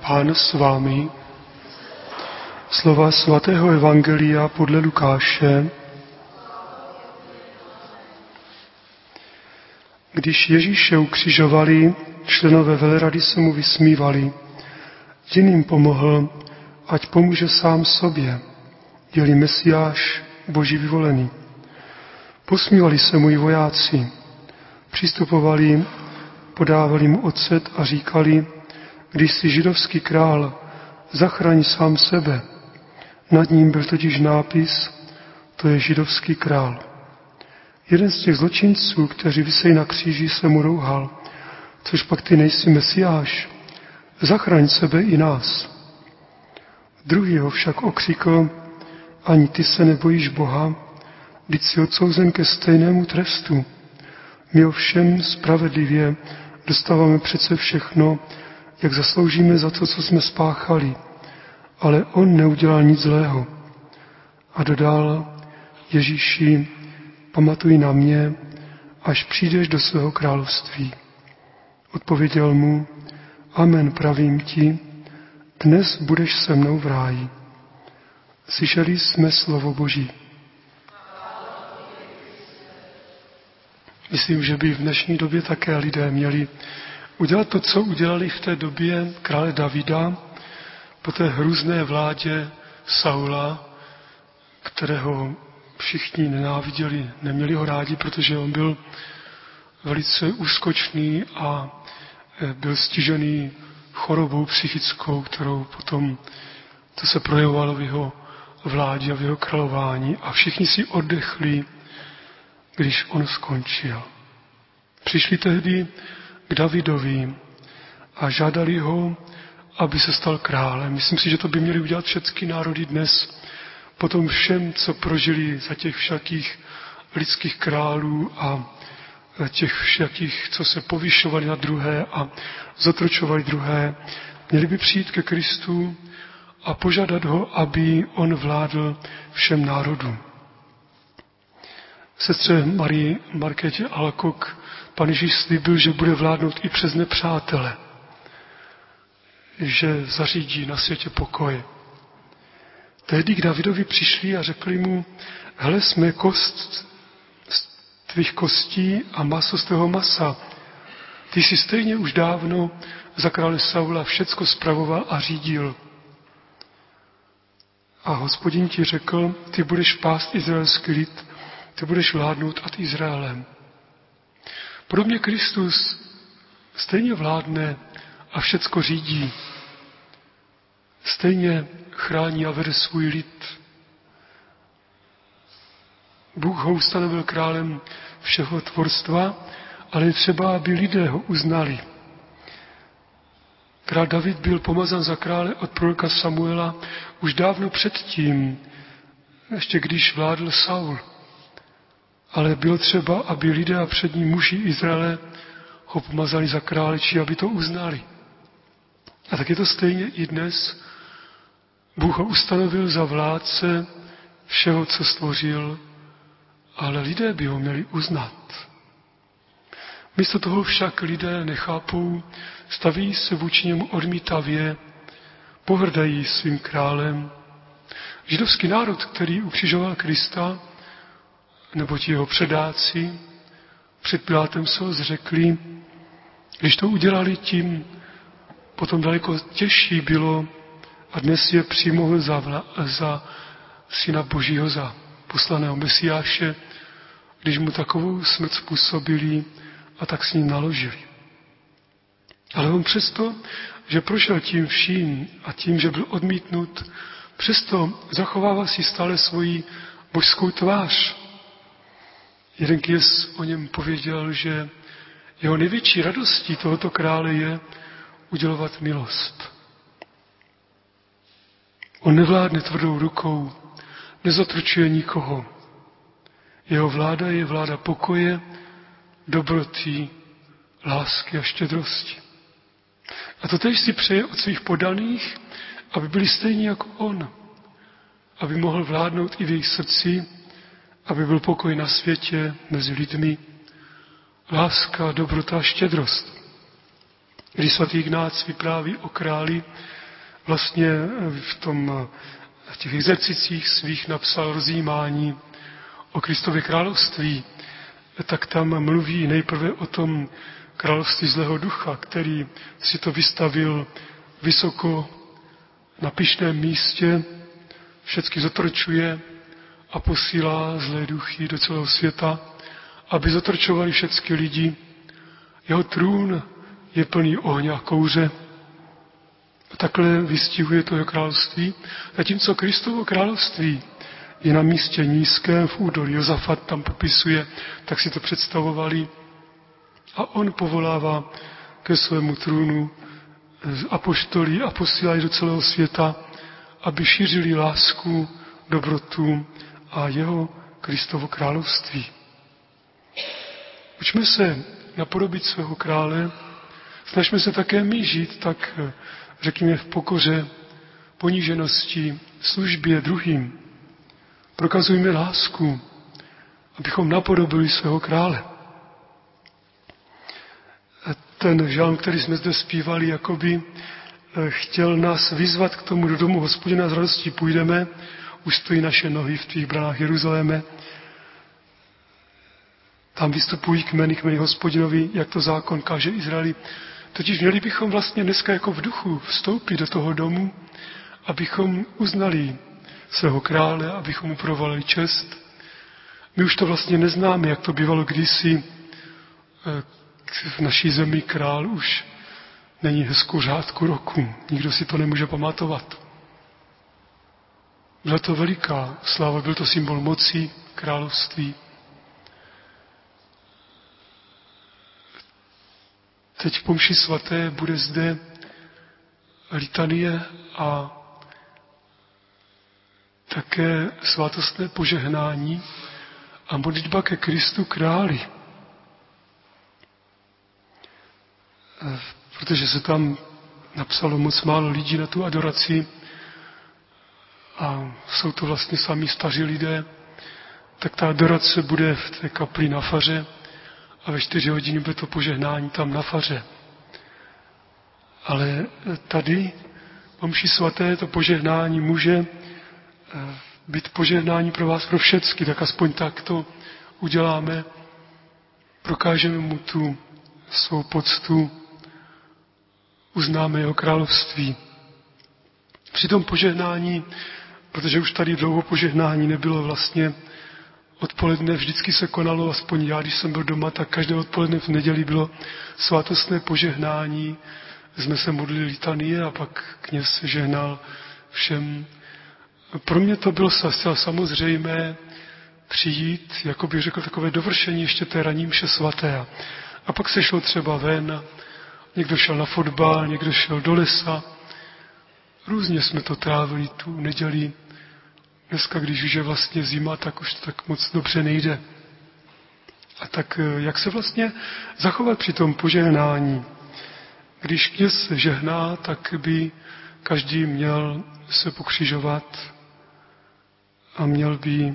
Pán s vámi. Slova svatého evangelia podle Lukáše. Když Ježíše ukřižovali, členové velerady se mu vysmívali. Jiným pomohl, ať pomůže sám sobě, je-li Mesiáš, Boží vyvolený. Posmívali se mu i vojáci. Přistupovali, podávali mu ocet a říkali: když jsi židovský král, zachraň sám sebe. Nad ním byl totiž nápis: to je židovský král. Jeden z těch zločinců, kteří visejí na kříži, se mu rouhal: což pak ty nejsi Mesiáš, zachraň sebe i nás. Druhý ho však okřikl: ani ty se nebojíš Boha, vždyť jsi odsouzen ke stejnému trestu. My ovšem spravedlivě dostáváme přece všechno, jak zasloužíme za to, co jsme spáchali, ale on neudělal nic zlého. A dodal: Ježíši, pamatuj na mě, až přijdeš do svého království. Odpověděl mu: amen, pravím ti, dnes budeš se mnou v ráji. Slyšeli jsme slovo Boží. Myslím, že by v dnešní době také lidé měli udělat to, co udělali v té době krále Davida, po té hrůzné vládě Saula, kterého všichni nenáviděli, neměli ho rádi, protože on byl velice úskočný a byl stižený chorobou psychickou, kterou potom to se projevovalo v jeho vládě a v jeho králování. A všichni si oddechli, když on skončil. Přišli tehdy k Davidovi a žádali ho, aby se stal králem. Myslím si, že to by měli udělat všechny národy dnes, po tom všem, co prožili za těch všakých lidských králů a těch všakých, co se povyšovali na druhé a zotročovali druhé. Měli by přijít ke Kristu a požádat ho, aby on vládl všem národům. Sestře Marii Markétě Alcock Pan Ježíš slíbil, že bude vládnout i přes nepřátele, že zařídí na světě pokoj. Tehdy k Davidovi přišli a řekli mu: hele, jsme kost z tvých kostí a maso z tvého masa. Ty jsi stejně už dávno za krále Saula všecko spravoval a řídil. A Hospodin ti řekl: ty budeš pást izraelský lid, ty budeš vládnout nad Izraelem. Podobně Kristus stejně vládne a všecko řídí. Stejně chrání a vede svůj lid. Bůh ho ustanovil králem všeho tvorstva, ale je třeba, aby lidé ho uznali. Král David byl pomazán za krále od proroka Samuela už dávno předtím, ještě když vládl Saul. Ale bylo třeba, aby lidé a přední muži Izraele ho pomazali za krále, či aby to uznali. A tak je to stejně i dnes. Bůh ho ustanovil za vládce všeho, co stvořil, ale lidé by ho měli uznat. Místo toho však lidé nechápou, staví se vůči němu odmítavě, pohrdají svým králem. Židovský národ, který ukřižoval Krista, nebo ti jeho předáci, před Pilátem se ho zřekli. Když to udělali, tím potom daleko těžší bylo a dnes je přijmout za syna Božího, za poslaného Mesiáše, když mu takovou smrt způsobili a tak s ním naložili. Ale on přesto, že prošel tím vším a tím, že byl odmítnut, přesto zachovával si stále svoji božskou tvář. Jeden kněz o něm pověděl, že jeho největší radostí tohoto krále je udělovat milost. On nevládne tvrdou rukou, nezotročuje nikoho. Jeho vláda je vláda pokoje, dobroty, lásky a štědrosti. A to též si přeje od svých podaných, aby byli stejní jako on, aby mohl vládnout i v jejich srdci, aby byl pokoj na světě mezi lidmi, láska, dobrota a štědrost. Když svatý Ignác vypráví o králi, vlastně v těch exercicích svých napsal rozjímání o Kristově království, tak tam mluví nejprve o tom království zlého ducha, který si to vystavil vysoko na pyšném místě, všecky zotročuje a posílá zlé duchy do celého světa, aby zotročovali všecky lidi. Jeho trůn je plný ohně a kouře. A takhle vystihuje to jeho království. Zatímco Kristovo království je na místě nízkém v údolí. Josafat tam popisuje, tak si to představovali. A on povolává ke svému trůnu apoštolí a posílají do celého světa, aby šířili lásku, dobrotu a jeho Kristovo království. Učme se napodobit svého krále, snažme se také my žít tak, řekněme, v pokoře, poníženosti, službě druhým. Prokazujme lásku, abychom napodobili svého krále. Ten žalm, který jsme zde zpívali, jakoby chtěl nás vyzvat k tomu, do domu Hospodina s radostí půjdeme, už stojí naše nohy v tvých branách Jeruzaléme. Tam vystupují kmeny Hospodinovi, jak to zákon káže Izraeli. Totiž měli bychom vlastně dneska jako v duchu vstoupit do toho domu, abychom uznali svého krále, abychom mu provalili čest. My už to vlastně neznáme, jak to bývalo kdysi. V naší zemi král už není hezkou řádku roku. Nikdo si to nemůže pamatovat. Byla to veliká sláva, byl to symbol moci, království. Teď po mši svaté bude zde litanie a také svátostné požehnání a modlitba ke Kristu králi. Protože se tam napsalo moc málo lidí na tu adoraci a jsou to vlastně sami staří lidé, tak ta adorace bude v té kapli na faře a ve 4 hodiny bude to požehnání tam na faře. Ale tady po mši svaté to požehnání může být požehnání pro vás, pro všecky, tak aspoň tak to uděláme, prokážeme mu tu svou poctu, uznáme jeho království. Při tom požehnání, protože už tady dlouho požehnání nebylo vlastně odpoledne, vždycky se konalo, aspoň já, když jsem byl doma, tak každé odpoledne v neděli bylo svátostné požehnání, jsme se modlili litanie a pak kněz žehnal všem. Pro mě to bylo zcela samozřejmé přijít, jako bych řekl, takové dovršení ještě té ranní mše svaté. A pak se šlo třeba ven, někdo šel na fotbal, někdo šel do lesa. Různě jsme to trávili tu neděli. Dneska, když už je vlastně zima, tak už to tak moc dobře nejde. A tak jak se vlastně zachovat při tom požehnání? Když kněz žehná, tak by každý měl se pokřižovat a měl by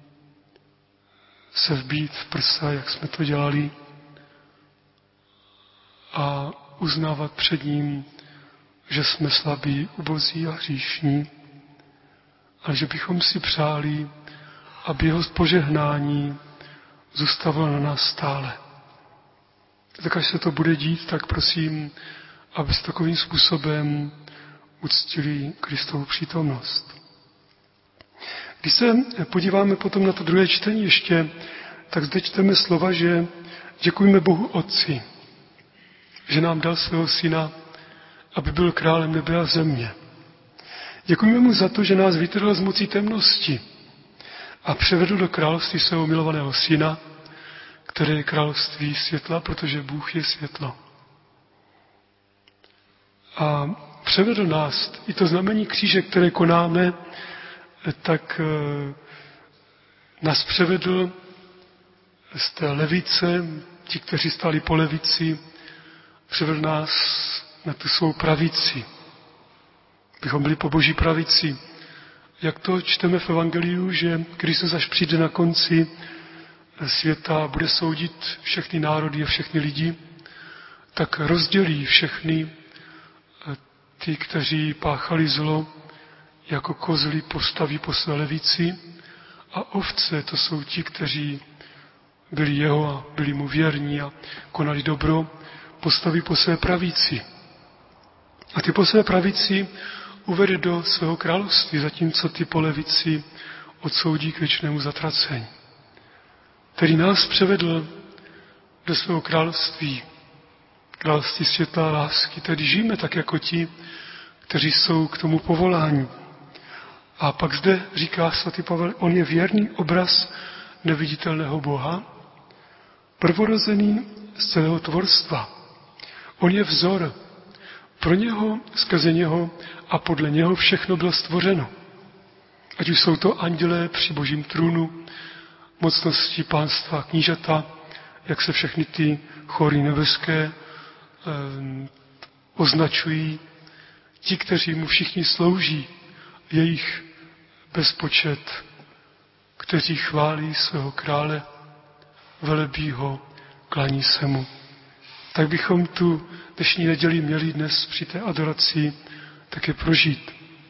se vbít v prsa, jak jsme to dělali, a uznávat před ním, že jsme slabí, ubozí a hříšní, ale že bychom si přáli, aby jeho požehnání zůstávalo na nás stále. Tak až se to bude dít, tak prosím, aby se takovým způsobem uctili Kristovu přítomnost. Když se podíváme potom na to druhé čtení ještě, tak zde čteme slova, že děkujeme Bohu Otci, že nám dal svého syna, aby byl králem nebe a země. Děkujeme mu za to, že nás vytrhl z moci temnosti a převedl do království svého milovaného syna, které je království světla, protože Bůh je světlo. A převedl nás, i to znamení kříže, které konáme, tak nás převedl z té levice, ti, kteří stáli po levici, převedl nás na tu svou pravici, bychom byli po Boží pravici. Jak to čteme v Evangeliu, že Kristus až přijde na konci světa a bude soudit všechny národy a všechny lidi, tak rozdělí všechny ty, kteří páchali zlo, jako kozly postaví po své levici, a ovce, to jsou ti, kteří byli jeho a byli mu věrní a konali dobro, postaví po své pravici. A ty po své pravici uvede do svého království, zatímco ty po levici odsoudí k věčnému zatracení. Který nás převedl do svého království světla a lásky. Tedy žijeme tak jako ti, kteří jsou k tomu povoláni. A pak zde říká svatý Pavel, on je věrný obraz neviditelného Boha, prvorozený z celého tvorstva. On je vzor. Pro něho, skrze něho a podle něho všechno bylo stvořeno. Ať už jsou to andělé při božím trůnu, mocnosti pánstva, knížata, jak se všechny ty chory nebeské označují, ti, kteří mu všichni slouží, jejich bezpočet, kteří chválí svého krále, velebí ho, klaní se mu. Tak bychom tu dnešní neděli měli dnes při té adoraci také prožít.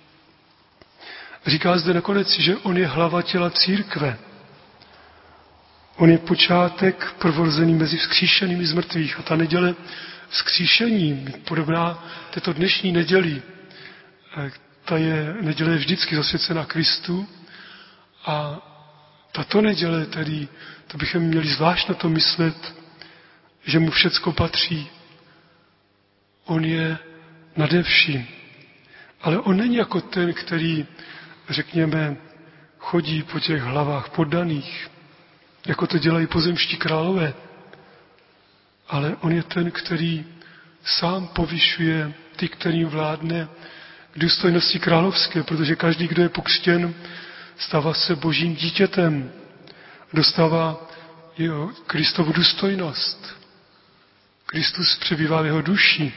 Říká zde nakonec, že on je hlava těla církve. On je počátek prvorozený mezi vzkříšenými z mrtvých. A ta neděle vzkříšení, podobná této dnešní neděli, neděle je vždycky zasvěcená Kristu. A tato neděle tedy, to bychom měli zvlášť na to myslet, že mu všecko patří. On je nade vším. Ale on není jako ten, který, řekněme, chodí po těch hlavách poddaných, jako to dělají pozemští králové. Ale on je ten, který sám povyšuje ty, kterým vládne k důstojnosti královské, protože každý, kdo je pokřtěn, stává se božím dítětem, dostává jeho Kristovu důstojnost. Kristus přebývá v jeho duši.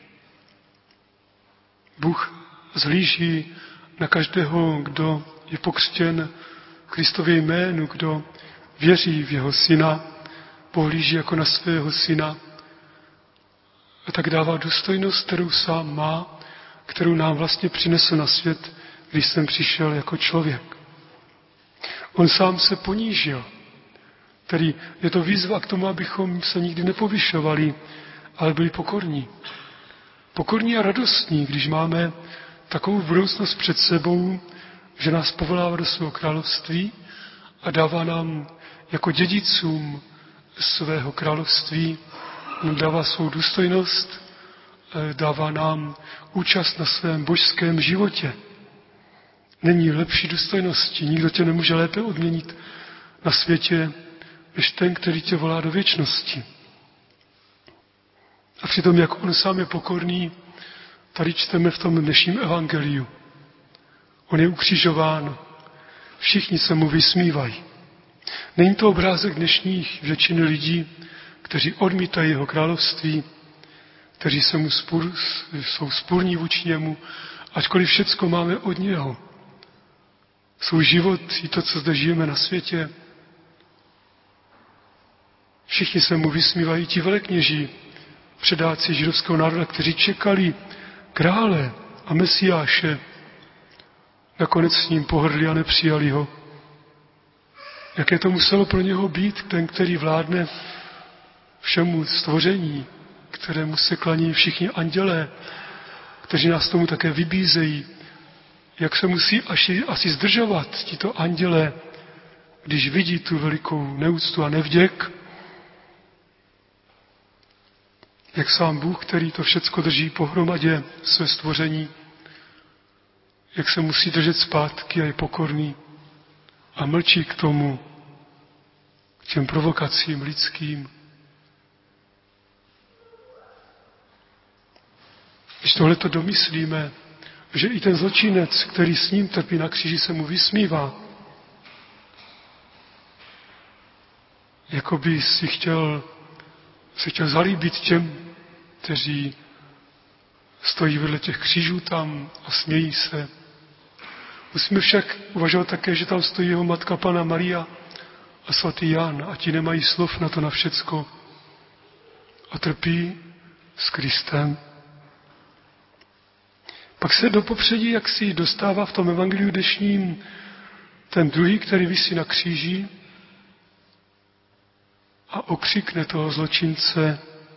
Bůh zhlíží na každého, kdo je pokřtěn Kristově jménu, kdo věří v jeho syna, pohlíží jako na svého syna a tak dává důstojnost, kterou sám má, kterou nám vlastně přinesl na svět, když jsem přišel jako člověk. On sám se ponížil. Tedy je to výzva k tomu, abychom se nikdy nepovyšovali, ale byli pokorní. Pokorní a radostní, když máme takovou budoucnost před sebou, že nás povolává do svého království a dává nám jako dědicům svého království, dává svou důstojnost, dává nám účast na svém božském životě. Není lepší důstojnosti, nikdo tě nemůže lépe odměnit na světě, než ten, který tě volá do věčnosti. A přitom, jak on sám je pokorný, tady čteme v tom dnešním evangeliu. On je ukřižován, všichni se mu vysmívají. Není to obrázek dnešních většiny lidí, kteří odmítají jeho království, kteří jsou spurní vůči němu, ačkoliv všecko máme od něho. Svůj život i to, co zde žijeme na světě, všichni se mu vysmívají, ti velekněží, předáci židovského národa, kteří čekali krále a Mesiáše, nakonec s ním pohrdli a nepřijali ho. Jaké to muselo pro něho být, ten, který vládne všemu stvoření, kterému se klaní všichni andělé, kteří nás tomu také vybízejí, jak se musí asi zdržovat tito andělé, když vidí tu velikou neúctu a nevděk, jak sám Bůh, který to všecko drží pohromadě své stvoření, jak se musí držet zpátky a je pokorný a mlčí k tomu, k těm provokacím lidským. Když tohleto domyslíme, že i ten zločinec, který s ním trpí na kříži, se mu vysmívá, jako by se chtěl zalíbit těm, kteří stojí vedle těch křížů tam a smějí se. Musíme však uvažovat také, že tam stojí jeho matka Panna Maria a svatý Jan a ti nemají slov na to na všecko a trpí s Kristem. Pak se do popředí jaksi dostává v tom evangeliu dnešním ten druhý, který visí na kříži a okřikne toho zločince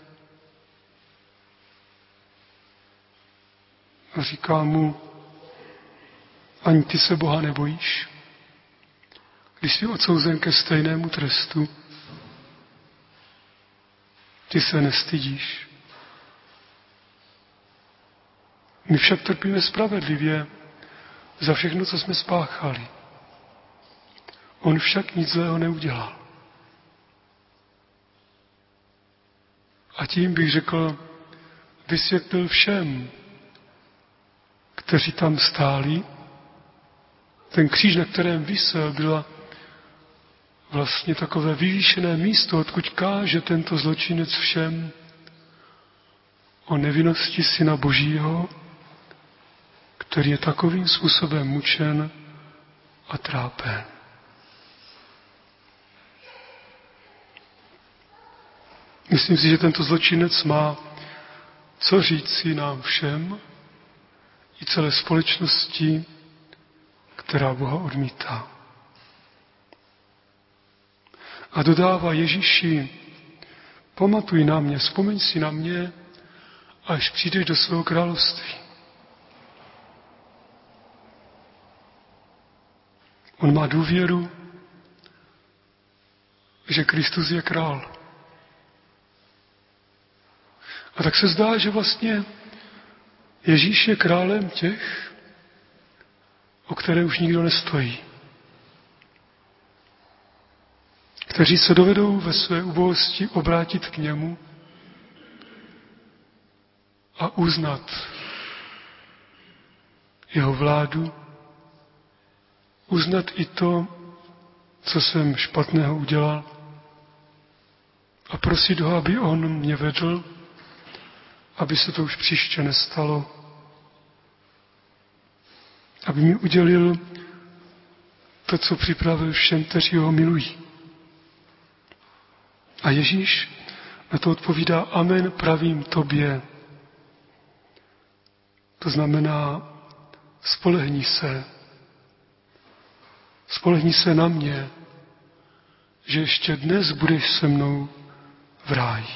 a říká mu, ani ty se Boha nebojíš, když jsi odsouzen ke stejnému trestu, ty se nestydíš. My však trpíme spravedlivě za všechno, co jsme spáchali. On však nic zlého neudělal. A tím bych řekl, vysvětlil všem, kteří tam stáli. Ten kříž, na kterém visel, byla vlastně takové vyvýšené místo, odkud káže tento zločinec všem o nevinnosti Syna Božího, který je takovým způsobem mučen a trápen. Myslím si, že tento zločinec má co říci nám všem i celé společnosti, která Boha odmítá. A dodává Ježíši, pamatuj na mě, vzpomeň si na mě, až přijdeš do svého království. On má důvěru, že Kristus je král. A tak se zdá, že vlastně Ježíš je králem těch, o které už nikdo nestojí. Kteří se dovedou ve své ubohosti obrátit k němu a uznat jeho vládu, uznat i to, co jsem špatného udělal a prosit ho, aby on mě vedl, aby se to už příště nestalo, aby mi udělil to, co připravil všem, kteří ho milují. A Ježíš na to odpovídá, amen, pravím tobě. To znamená, spolehni se na mě, že ještě dnes budeš se mnou v ráji.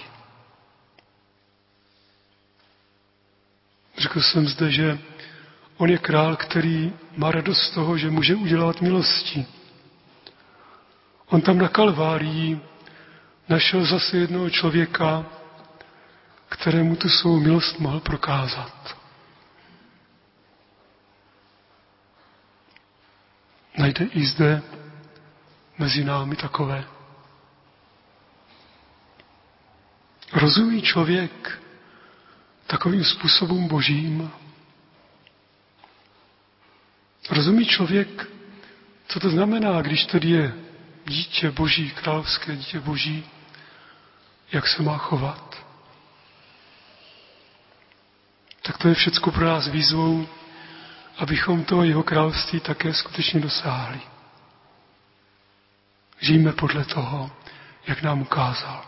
Řekl jsem zde, že on je král, který má radost z toho, že může udělat milosti. On tam na Kalvárii našel zase jednoho člověka, kterému tu svou milost mohl prokázat. Najde i zde mezi námi takové. Rozumí člověk takovým způsobům božím? Rozumí člověk, co to znamená, když tedy je dítě boží, královské dítě boží, jak se má chovat? Tak to je všecko pro nás výzvou, abychom toho jeho království také skutečně dosáhli. Žijeme podle toho, jak nám ukázal.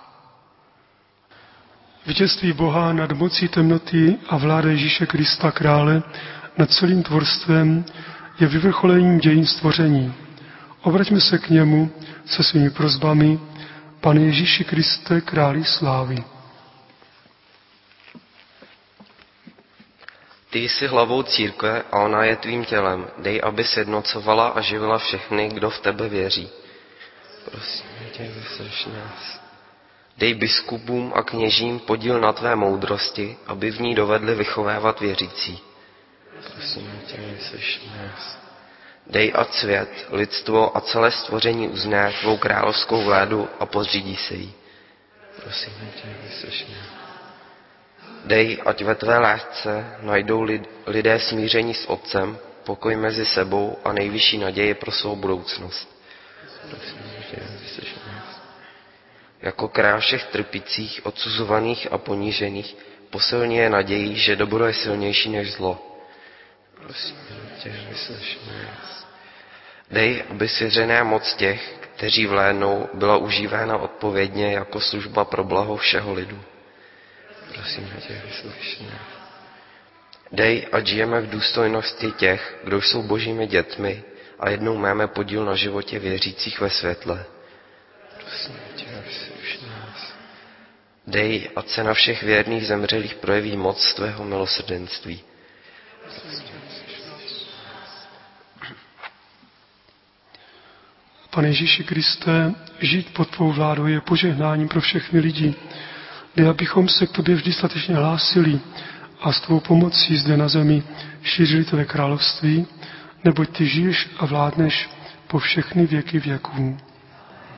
Vítězství Boha nad mocí temnoty a vláda Ježíše Krista krále nad celým tvorstvem je vyvrcholením dějin stvoření. Obraťme se k němu se svými prosbami, Pane Ježíši Kriste, králi slávy. Ty jsi hlavou církve a ona je tvým tělem. Dej, aby sjednocovala a živila všechny, kdo v tebe věří. Prosím tě, vyslyš nás. Dej biskupům a kněžím podíl na tvé moudrosti, aby v ní dovedli vychovávat věřící. Prosím tě, vyslyš nás. Dej, ať svět, lidstvo a celé stvoření uzná tvou královskou vládu a podřídí se jí. Prosím tě, vyslyš nás. Dej, ať ve tvé lásce najdou lidé smíření s Otcem, pokoj mezi sebou a nejvyšší naději pro svou budoucnost. Prosím tě, vyslyš nás. Jako král všech trpících, odsuzovaných a ponížených, posilni je naději, že dobro je silnější než zlo. Prosím tě, vyslyš nás. Dej, aby svěřená moc těch, kteří vládnou, byla užívána odpovědně jako služba pro blaho všeho lidu. prosím tě, vyslyš nás. Dej, ať žijeme v důstojnosti těch, kdo jsou božími dětmi a jednou máme podíl na životě věřících ve světle. Prosím tě, vyslyš nás. Dej, ať se na všech věrných zemřelých projeví moc tvého milosrdenství. Pane Ježíši Kriste, žít pod tvou vládou je požehnáním pro všechny lidi. Dej, abychom se k tobě vždy statečně hlásili a s tvou pomocí zde na zemi šířili tvé království, neboť ty žiješ a vládneš po všechny věky věků.